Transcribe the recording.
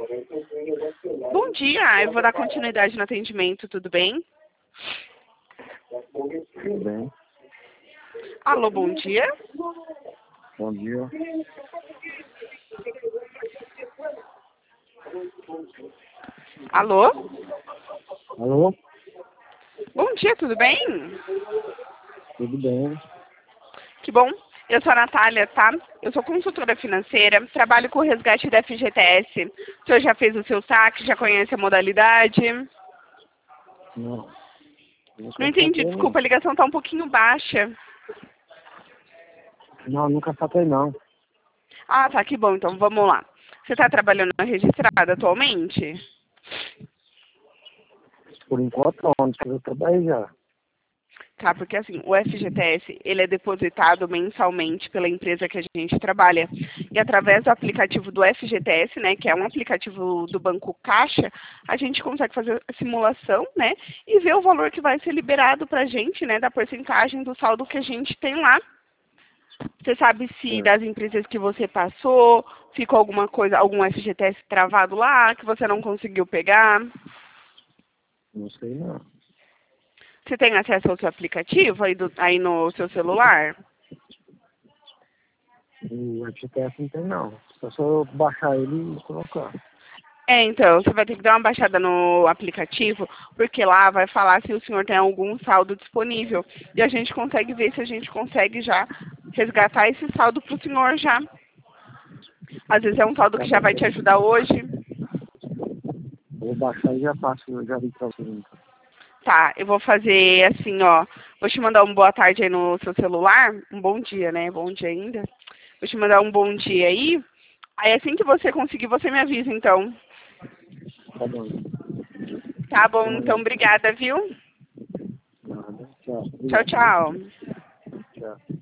Bom dia, eu vou dar continuidade no atendimento, tudo bem? Tudo bem? Alô, bom dia. Bom dia. Alô? Alô? Bom dia, tudo bem? Tudo bem? Que bom. Eu sou a Natália, tá? Eu sou consultora financeira, trabalho com o resgate da FGTS. O senhor já fez o seu saque, já conhece a modalidade? Não. Nunca Não entendi, saquei, não. desculpa, a ligação tá um pouquinho baixa. Não, nunca saquei, não. Ah, tá, que bom, então vamos lá. Você está trabalhando na registrada atualmente? Por enquanto, onde que eu trabalhei já? Tá, porque assim, o FGTS, ele é depositado mensalmente pela empresa que a gente trabalha. E através do aplicativo do FGTS, né, que é um aplicativo do Banco Caixa, a gente consegue fazer a simulação, né, e ver o valor que vai ser liberado pra gente, né, da porcentagem do saldo que a gente tem lá. Você sabe se É, das empresas que você passou, ficou alguma coisa, algum FGTS travado lá, que você não conseguiu pegar? não sei, não. Você tem acesso ao seu aplicativo aí no seu celular? O FGTS não tem, não. Só se eu baixar ele e colocar. É, então, você vai ter que dar uma baixada no aplicativo, porque lá vai falar se o senhor tem algum saldo disponível. E a gente consegue ver se a gente consegue já resgatar esse saldo para o senhor já. Às vezes é um saldo Tá que já bom, vai te ajudar hoje. vou baixar e já passo, eu já vi pra você, então. Tá, eu vou fazer assim, ó. Vou te mandar um boa tarde aí no seu celular. Um bom dia, né? Bom dia ainda. Vou te mandar um bom dia aí. Aí assim que você conseguir, você me avisa, então. Tá bom. Tá bom, Vou então mandar. obrigada, viu? Nada. Tchau. Tchau, Obrigado, viu? tchau. Tchau.